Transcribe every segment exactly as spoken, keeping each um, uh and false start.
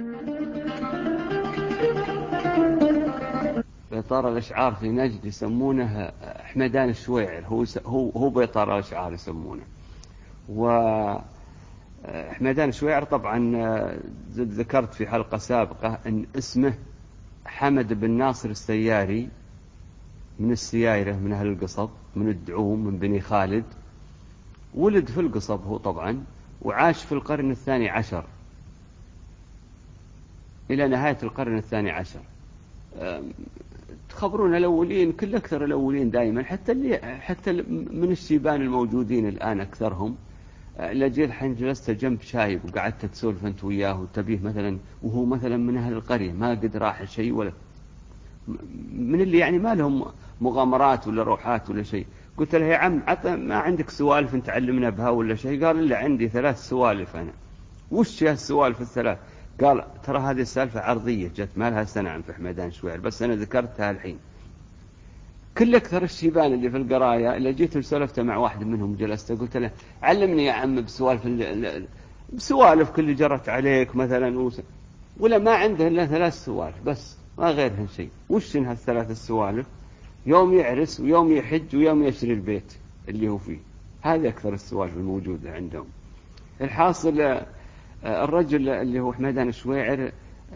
بيطار الأشعار في نجد يسمونه حمدان الشويعر، هو هو هو بيطار الأشعار يسمونه. وحمدان الشويعر طبعا ذكرت في حلقة سابقة أن اسمه حمد بن ناصر السياري، من السيايرة، من أهل القصب، من الدعوم، من بني خالد. ولد في القصب هو طبعا، وعاش في القرن الثاني عشر إلى نهاية القرن الثاني عشر. تخبرون الأولين، كل أكثر الأولين دائما، حتى اللي حتى من الشيبان الموجودين الآن أكثرهم، لجيت الحين جلست جنب شايب وقعدت تسولف أنت وياه وتبيه مثلا، وهو مثلا من أهل القرية ما قد راح شيء، ولا من اللي يعني ما لهم مغامرات ولا روحات ولا شيء. قلت له يا عم ما عندك سوالف تعلمنا بها ولا شيء؟ قال إلا عندي ثلاث سوالف أنا. وش يا السوالف الثلاث؟ قال ترى هذه السالفة عرضية جت ما لها سنة عن في حمدان شويعر، بس أنا ذكرتها الحين. كل أكثر الشيبان اللي في القراية اللي جيت وسولفت مع واحد منهم جلست قلت له علمني يا عم بسوالف بسوالف كل جرت عليك مثلا، ولا ما عنده إلا ثلاث سوالف بس ما غيرهن شيء. وش إنها الثلاث السوالف؟ يوم يعرس ويوم يحج ويوم يشتري البيت اللي هو فيه. هذه أكثر السوالف الموجودة عندهم. الحاصل الرجل اللي هو حمدان الشويعر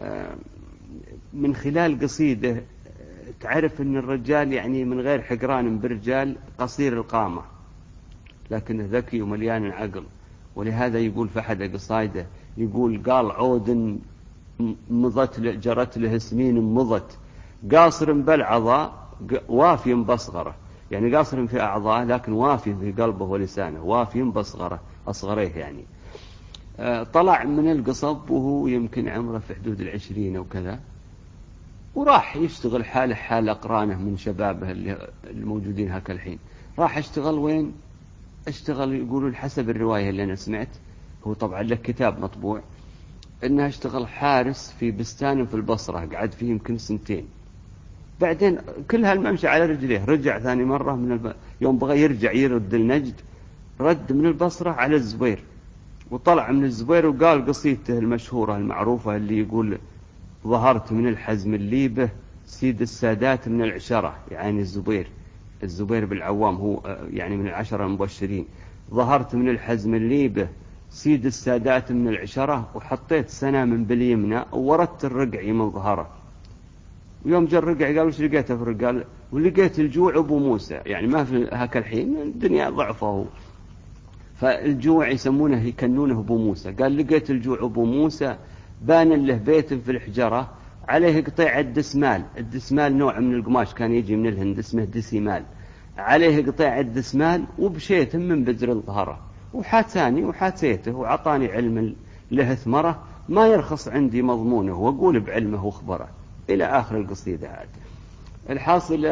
من خلال قصيده تعرف أن الرجال يعني من غير حقران برجال قصير القامة، لكنه ذكي ومليان العقل. ولهذا يقول في أحد قصائده، يقول قال عود مضت جرت له سنين مضت، قاصر بالعضاء وافي بصغره. يعني قاصر في أعضاء لكن وافي في قلبه ولسانه، وافي بصغره أصغريه يعني. طلع من القصب وهو يمكن عمره في حدود العشرين وكذا، وراح يشتغل حاله حال أقرانه من شبابه اللي الموجودين هكا الحين. راح اشتغل وين؟ اشتغل يقولون حسب الرواية اللي أنا سمعت، هو طبعا له كتاب مطبوع، إنه اشتغل حارس في بستان في البصرة، قعد فيه يمكن سنتين. بعدين كل هالممشى على رجليه، رجع ثاني مرة من الب... يوم بغى يرجع يرد النجد، رد من البصرة على الزبير، وطلع من الزبير وقال قصيدته المشهورة المعروفة اللي يقول ظهرت من الحزم الليبة سيد السادات من العشرة، يعني الزبير الزبير بالعوام هو يعني من العشرة المبشرين. ظهرت من الحزم الليبة سيد السادات من العشرة، وحطيت سنة من باليمنى ووردت الرقع من ظهره. ويوم جاء الرقع قال وش لقيته في الرقع؟ قال ولقيت الجوع أبو موسى، يعني ما في هكا الحين الدنيا ضعفه، فالجوع يسمونه يكنونه أبو موسى. قال لقيت الجوع أبو موسى بان له بيت في الحجرة عليه قطيع الدسمال. الدسمال نوع من القماش كان يجي من الهند اسمه دسمال، عليه قطيع الدسمال وبشيت من بدر ظهره، وحاتاني وحاتيته وعطاني علم له ثمره ما يرخص عندي مضمونه، وأقول بعلمه وخبره إلى آخر القصيدة. عاد الحاصل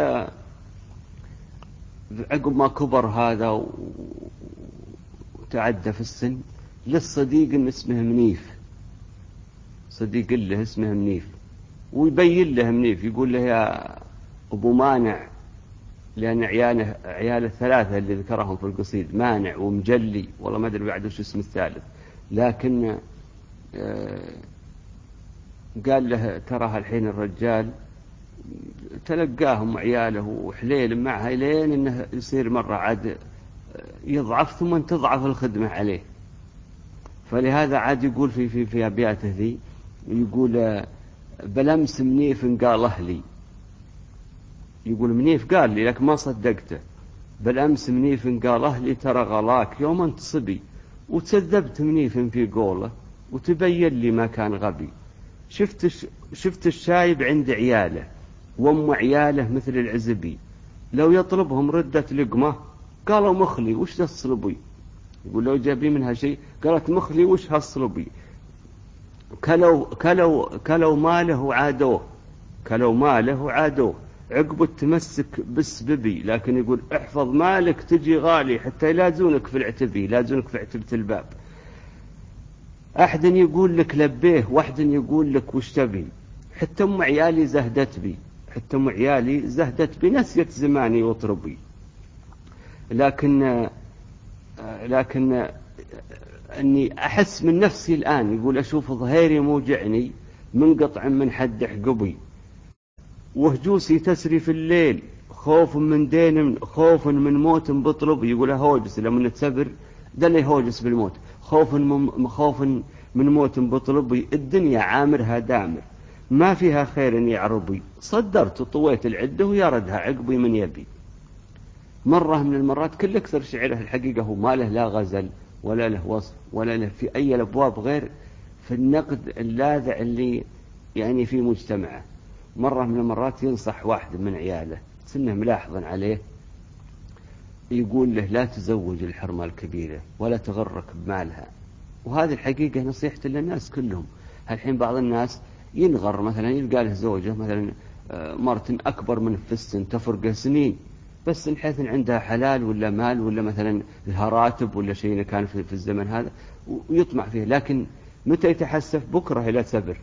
عقب ما كبر هذا وتعدى في السن، للصديق اسمه منيف، صديق له اسمه منيف، ويبين له منيف يقول له يا أبو مانع، لأن عياله عياله الثلاثة اللي ذكرهم في القصيد مانع ومجلي، والله ما أدري بعد وش اسم الثالث، لكن آه قال له ترى الحين الرجال تلقاهم عياله وحليل معها لين إنه يصير مرة عاد يضعف ثم تضعف الخدمة عليه. فلهذا عاد يقول في في في أبياته ذي، يقول بلمس منيف قال أهلي، يقول منيف قال لي لكن ما صدقته، بل أمس منيف قال أهلي ترى غلاك يوما تصبي، وتذبت منيف في قوله وتبين لي ما كان غبي. شفت شفت الشايب عند عياله وام عياله مثل العزبي، لو يطلبهم ردة لقمة قالوا مخلي وش هالصلبي. يقول لو جابي منها شيء قالت مخلي وش هالصلبي. كلوا كلوا كلوا ماله وعادوه، كلوا ماله وعادوه عقب التمسك بالسببي. لكن يقول احفظ مالك تجي غالي، حتى يلازونك في العتبي، يلازونك في عتبة الباب. أحد يقول لك لبيه واحد يقول لك وش تبي، حتى أم عيالي زهدت بي، حتى أم عيالي زهدت بي نسيت زماني وطربي. لكن لكن أني أحس من نفسي الآن، يقول أشوف ظهيري موجعني منقطع من حد حقبي، وهجوسي تسري في الليل، خوف من دين، خوف من موت بطلب. يقول هوجس لما نتسبر ده اللي هوجس بالموت، خوف من خوف من موت بطلبي، الدنيا عامرها دامر ما فيها خير يعربي، صدرت طويت العده ويردها عقبي من يبي. مرة من المرات كل أكثر شعره الحقيقة هو ما له لا غزل ولا له وصف ولا له في أي الأبواب غير في النقد اللاذع اللي يعني في مجتمعه. مرة من المرات ينصح واحد من عياله سنه ملاحظا عليه، يقول له لا تزوج الحرمة الكبيرة ولا تغرك بمالها. وهذه الحقيقة نصيحة للناس كلهم. الحين بعض الناس ينغر مثلا يلقى له زوجة مثلا مرة أكبر من الفستن تفرقه سنين، بس من حيث عندها حلال ولا مال ولا مثلا لها راتب ولا شيء كان في الزمن هذا ويطمع فيه، لكن متى يتحسف بكرة إلى سبر.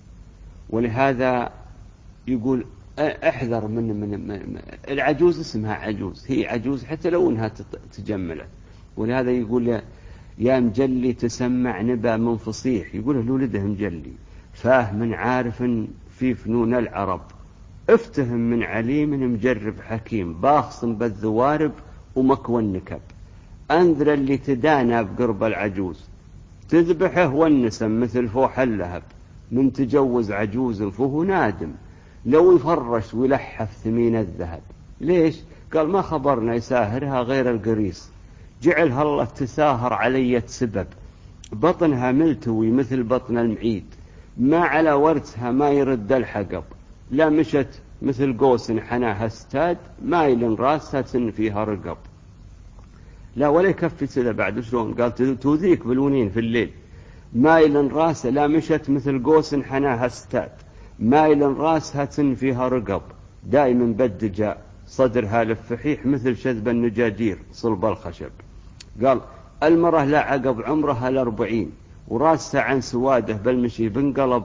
ولهذا يقول احذر من, من, من العجوز، اسمها عجوز، هي عجوز حتى لو انها تجملت. ولهذا يقول يا مجلي تسمع نبا من فصيح، يقول لولده مجلي فاه من عارف في فنون العرب، افتهم من عليم مجرب حكيم، باخص بالذوارب ومكوى النكب، انذر اللي تدانى بقرب العجوز، تذبحه والنسم مثل فوح اللهب، من تجوز عجوز فهو نادم، لو يفرش ويلحف ثمين الذهب. ليش؟ قال ما خبرنا يساهرها غير القريص، جعلها الله تساهر علي سبب، بطنها ملتوي مثل بطن المعيد، ما على ورثها ما يرد الحقب، لا مشت مثل قوس حناها استاد، مايل راسها تن فيها رقب. لا ولا يكفي كذا بعد شلون؟ قال توذيك بالونين في الليل، مايل راسها لا مشت مثل قوس حناها استاد، مايل راسها تن فيها رقب، دائما بدجا صدرها لفحيح مثل شذب النجاجير صلب الخشب. قال المرة لا عقب عمرها الأربعين، وراسها عن سواده بالمشي بنقلب،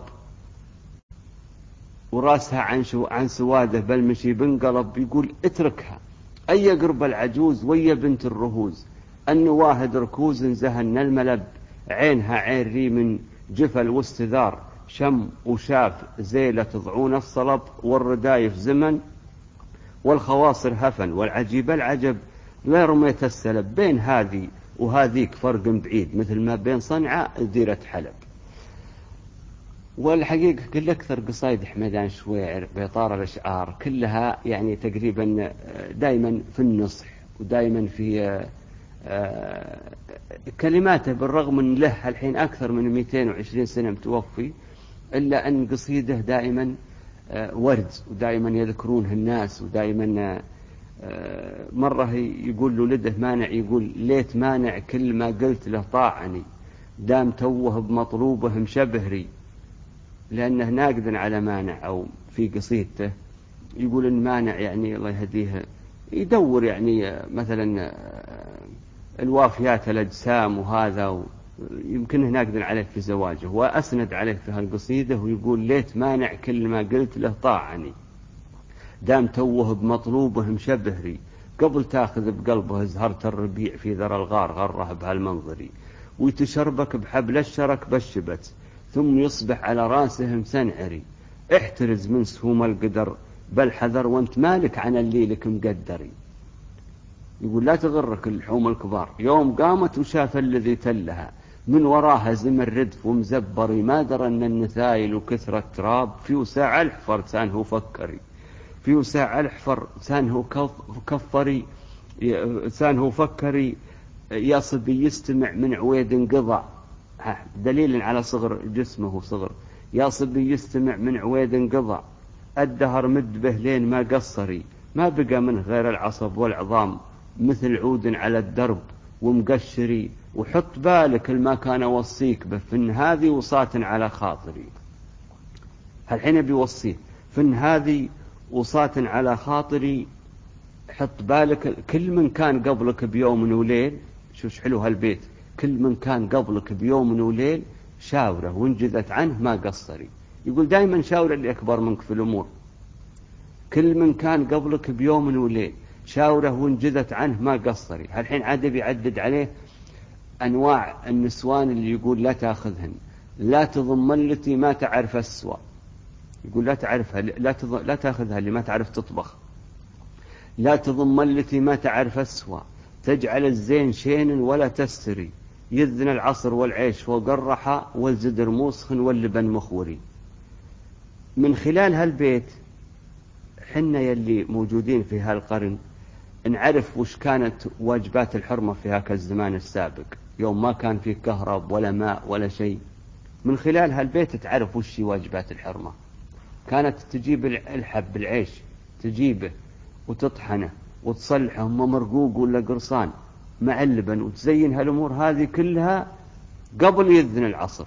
وراسها عن, شو عن سواده بالمشي بنقلب. يقول اتركها أي قرب العجوز ويا بنت الرهوز، النواهد ركوز زهن الملب، عينها عين ريم جفل واستذار، شم وشاف زيلة ضعون الصلب، والردايف زمن والخواصر هفن، والعجيب العجب لا رميت السلب، بين هذه وهذيك فرق بعيد مثل ما بين صنعاء ديرة حلب. والحقيقة كل أكثر قصايد حمدان شويعر بإطار الأشعار كلها يعني تقريبا دائما في النصح، ودائما في كلماته بالرغم من له الحين أكثر من مئتين وعشرين سنة متوفي، إلا أن قصيده دائما ورد، ودائما يذكرونه الناس، ودائما مرة يقول له لده مانع، يقول ليت مانع كل ما قلت له طاعني، دام توه بمطلوبه مشبهري، لأنه ناقد على مانع. أو في قصيدته يقول إن مانع يعني الله يهديه يدور يعني مثلا الوافيات الأجسام وهذا، يمكنه ناقد عليه في زواجه، وأسند عليه في هالقصيدة ويقول ليت مانع كل ما قلت له طاعني، دام توه بمطلوبه مشبهري، قبل تاخذ بقلبه زهرة الربيع في ذر الغار غره بهالمنظري، ويتشربك بحبل الشرك بالشبت، ثم يصبح على راسه مسنعري، احترز من سهوم القدر بل حذر وانت مالك عن اللي لك مقدري. يقول لا تغرك اللحوم الكبار، يوم قامت وشاف الذي تلها، من وراها زم الردف ومزبري، ما درى ان النثايل وكثرة تراب، في وساع الحفر سانه فكري، في وساع الحفر سانه كفري، سانه فكري، يا صبي يستمع من عويد انقضى، دليل على صغر جسمه وصغر، يا صبي يستمع من عويد انقضى، الدهر مد به لين ما قصري، ما بقى منه غير العصب والعظام، مثل عود على الدرب ومقشري، وحط بالك الما كان وصيك به، فن هذه وصاة على خاطري. هالحين بيوصيه فن هذه وصاة على خاطري، حط بالك كل من كان قبلك بيوم وليل، شوش حلو هالبيت، كل من كان قبلك بيوم وليل، شاوره وانجذت عنه ما قصري. يقول دائما شاور اللي أكبر منك في الأمور، كل من كان قبلك بيوم وليل، شاوره وانجذت عنه ما قصري. هالحين عاد بيعدد عليه أنواع النسوان اللي يقول لا تأخذهن، لا تضمن التي ما تعرف السوى، يقول لا تعرفها، لا, لا تأخذها اللي ما تعرف تطبخ. لا تضمن التي ما تعرف السوى، تجعل الزين شين ولا تستري، يذن العصر والعيش فوق الرحى، والزدر موسخ واللبن مخوري. من خلال هالبيت حنا يلي موجودين في هالقرن نعرف وش كانت واجبات الحرمة في هاك الزمان السابق، يوم ما كان في كهرب ولا ماء ولا شيء. من خلال هالبيت تعرف وش واجبات الحرمة. كانت تجيب الحب بالعيش، تجيبه وتطحنه وتصلحه ما مرقوق ولا قرصان مع اللبن، وتزين هالأمور هذه كلها قبل يذن العصر،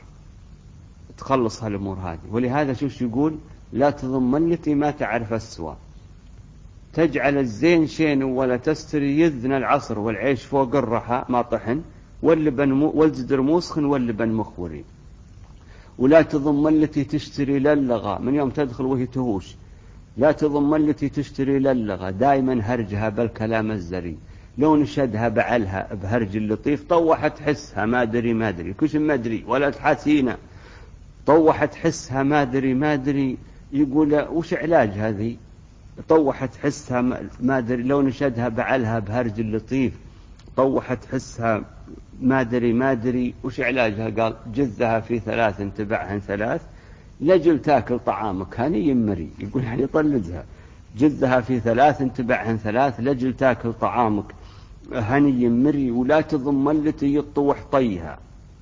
تخلص هالأمور هذه. ولهذا شوش يقول لا تضمن التي ما تعرف السوى، تجعل الزين شين ولا تستري، يذن العصر والعيش فوق الرحى ما طحن، واللبن والزدر موسخ واللبن مخوري. ولا تضمن التي تشتري للغة، من يوم تدخل وهي تهوش. لا تضمن التي تشتري للغة، دائما هرجها بالكلام الزري، لو نشدها بعلها بهرج اللطيف، طوحت حسها ما دري ما دري، كش ما دري ولا تحسينا، طوحت حسها ما دري ما دري. يقول وش علاج هذه؟ طوحت حسها ما دري، لو نشدها بعلها بهرج اللطيف، طوحت حسها ما دري ما دري. وش علاجها؟ قال جذها في ثلاث تبعهن ثلاث، لجل تاكل طعامك هني يمري. يقول يعني طلدها، جذها في ثلاث تبعهن ثلاث، لجل تاكل طعامك هني يمري. ولا تضمن التي يطوح طيها،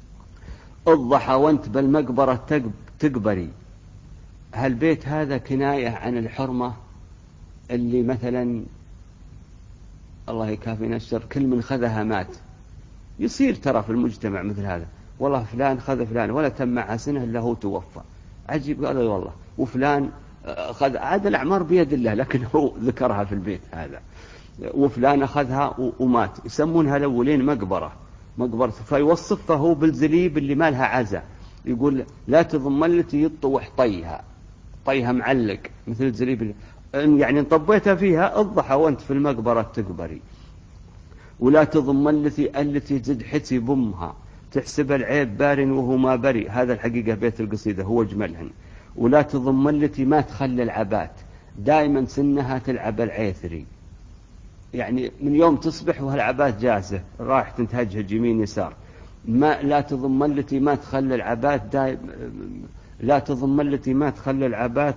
الضحى وانت بالمقبرة تقبري. هالبيت هذا كناية عن الحرمة اللي مثلا الله يكافينا الشر كل من خذها مات. يصير ترى في المجتمع مثل هذا، والله فلان خذ فلان ولا تم معها سنة إلا هو توفى. عجيب هذا والله. وفلان خذ، عاد الأعمار بيد الله، لكن هو ذكرها في البيت هذا. وفلان أخذها ومات، يسمونها الأولين مقبرة مقبرة، فيوصفها هو بالزليب اللي ما لها عزة. يقول لا تضمن التي يطوح طيها، طيها معلق مثل الزليب، يعني طبيتها فيها الضحى وانت في المقبرة تقبري. ولا تضمن التي التي تزد حسي بمها، تحسب العيب بار وهو ما بري. هذا الحقيقة بيت القصيدة هو أجملهن. ولا تضمن التي ما تخلي العبات، دائما سنها تلعب العيثري، يعني من يوم تصبح وهالعبات جاهزة راح تنتهجها يمين يسار. ما لا تضمن التي ما تخلي العبات دائما، لا تضمن التي ما تخلي العبات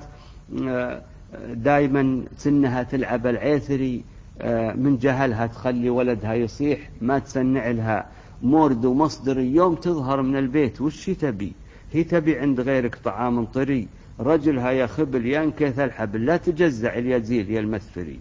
دائما سنها تلعب العيثري، من جهلها تخلي ولدها يصيح، ما تسنع لها مورد ومصدر. يوم تظهر من البيت وش تبي؟ هي تبي عند غيرك طعام طري، رجلها يا خبل ينكث الحبل، لا تجزع اليزيل يا المثفري.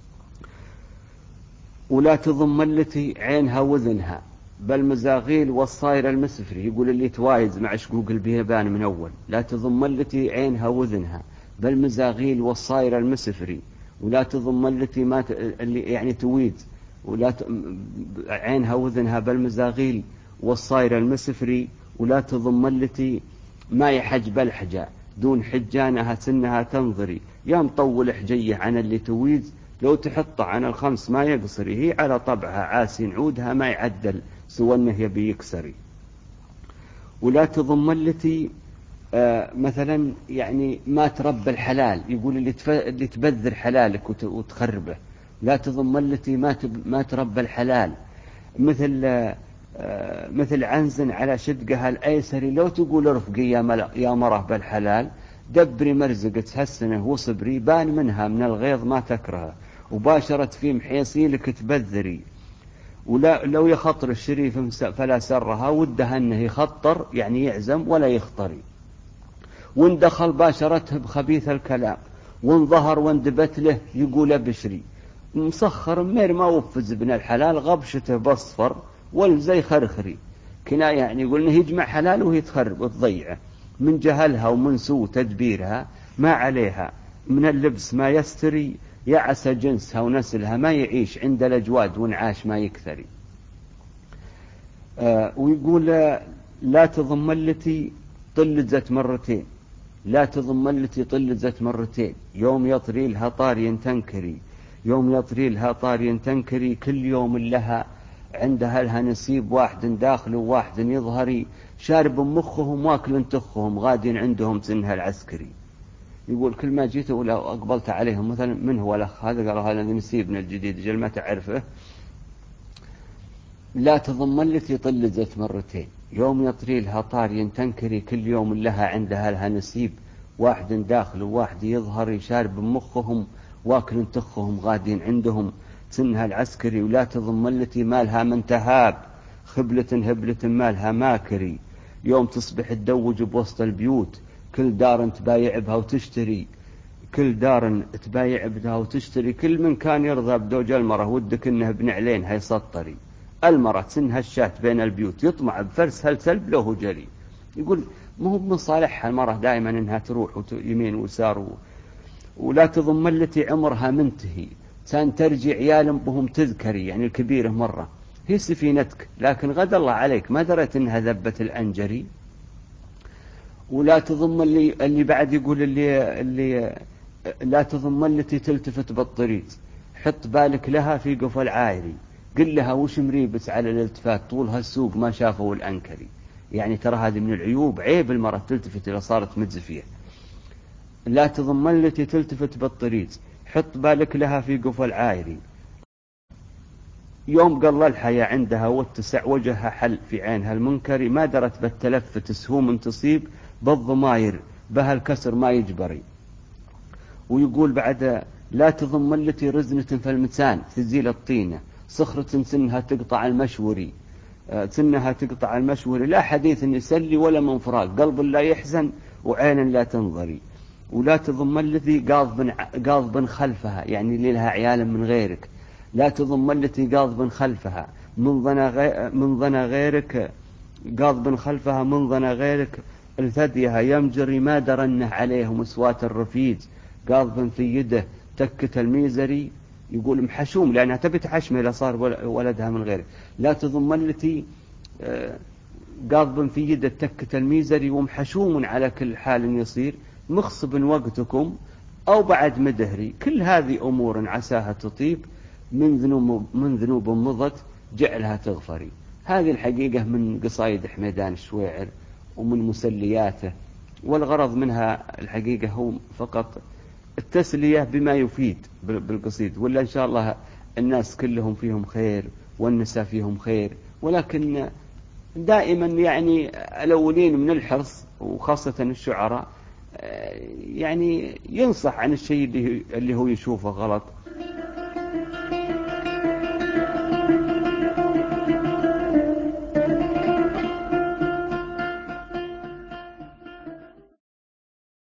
ولا تضمن التي عينها وذنها، بل مزاغيل والصاير المسفري. يقول اللي توايز مع شقوق البيبان من أول. لا تضمن التي عينها وذنها، بل مزاغيل والصاير المسفري. ولا تضمن التي ما ت... اللي يعني تويد، ولا ت... عينها وذنها بل مزاغيل والصاير المسفري. ولا تضمن التي ما يحج بالحجة، دون حجانها سنها تنظري. يا مطول حجيه عن اللي تويد، لو تحط عن الخمس ما يقصري. هي على طبعها عاسي نعودها ما يعدل، سوى انه يبي يكسري. ولا تضمن التي آه مثلا يعني ما تربى الحلال. يقول اللي, تف... اللي تبذر حلالك وت... وتخربه. لا تضمن التي ما, تب... ما تربى الحلال، مثل آه مثل عنزن على شدقها الأيسري. لو تقول ارفقي يا, مل... يا مره بالحلال، دبري مرزق تحسنه وصبري. بان منها من الغيظ ما تكره، وباشرت في محيصيلك تبذري. ولا لو يخطر الشريف فلا سرها، ودها انه يخطر يعني يعزم ولا يخطري. وان دخل باشرته بخبيث الكلام، وان ظهر واندبت له يقول بشري. مسخر مير ما وفز ابن الحلال، غبشته بصفر والزي خرخري. كناية يعني يقول انه يجمع حلال وهي تخرب وتضيعه. من جهلها ومن سوء تدبيرها، ما عليها من اللبس ما يستري. يعس جنسها ونسلها ما يعيش، عند الأجواد وانعاش ما يكثري. آه ويقول لا تضمن التي طلزت مرتين، لا تضمن التي طلزت مرتين. يوم يطري لها طاري تنكري، يوم يطري لها طاري تنكري. كل يوم لها عندها لها نسيب، واحد داخل وواحد يظهري، شارب مخهم واكل تخهم، غادين عندهم سنها العسكري. يقول كل ما جيت ولا أقبلت عليهم مثلا من هو الأخ هذا، قالوا هذا نسيبنا الجديد، جل ما تعرفه. لا تضمن التي طلزت مرتين، يوم يطري لها طاري تنكري، كل يوم لها عندها لها نسيب، واحد داخل وواحد يظهر، يشارب مخهم واكل تخهم، غادين عندهم سنها العسكري. ولا تضمن التي مالها من تهاب، خبلة هبلة مالها ماكري، يوم تصبح تدوج بوسط البيوت، كل دار تبايع بها وتشتري، كل دار تبايع بها وتشتري، كل من كان يرضى بدوج المرة ودك انه بنعلين هيسطري. المرة سنها الشاة بين البيوت، يطمع بفرس هل سلب له جري. يقول مو من صالحها المرة دائما انها تروح يمين ويسار. ولا تضمن التي عمرها منتهي، كان ترجع عيال بهم تذكري، يعني الكبيرة مرة هي سفينتك، لكن غدا الله عليك ما درت انها ذبت الانجري. ولا تضمن اللي, اللي بعد يقول اللي, اللي لا تضمن التي تلتفت بالطريق، حط بالك لها في قفل عايري، قل لها وش مريبس على الالتفات، طولها السوق ما شافوا الأنكري. يعني ترى هذه من العيوب، عيب المرأة تلتفت إذا صارت متزفية. لا تضمن التي تلتفت بالطريق، حط بالك لها في قفل عايري، يوم قال الحياة عندها واتسع وجهها حل في عينها المنكر، ما درت بالتلفت سهوم تصيب بالضماير، بها الكسر ما يجبري. ويقول بعد لا تضمن التي رزنة في المتان تزيل الطينة، صخرة سنها تقطع المشوري، سنها تقطع المشوري، لا حديث يسلي ولا من فراق، قلب لا يحزن وعين لا تنظري. ولا تضمن الذي قاضب قاضب خلفها، يعني اللي لها عيال من غيرك، لا تضمن التي قاضب خلفها من ظن غير من ظن غيرك، قاضب خلفها من ظن غيرك، الثديها يمجري ما درنه عليه مسوات الرفيج، قاضب في يده تكة الميزري. يقول محشوم لأنها تبي تحشمه إذا صار ولدها من غيره. لا تضمن التي قاضب في يده تكة الميزري، ومحشوم على كل حال يصير، مخصب وقتكم أو بعد مدهري. كل هذه أمور عساها تطيب، من ذنوب من ذنوب مضت جعلها تغفري. هذه الحقيقة من قصائد حميدان الشويعر ومن مسلياته، والغرض منها الحقيقة هو فقط التسلية بما يفيد بالقصيد، ولا إن شاء الله الناس كلهم فيهم خير والنساء فيهم خير. ولكن دائما يعني الأولين من الحرص وخاصة الشعراء يعني ينصح عن الشيء اللي هو يشوفه غلط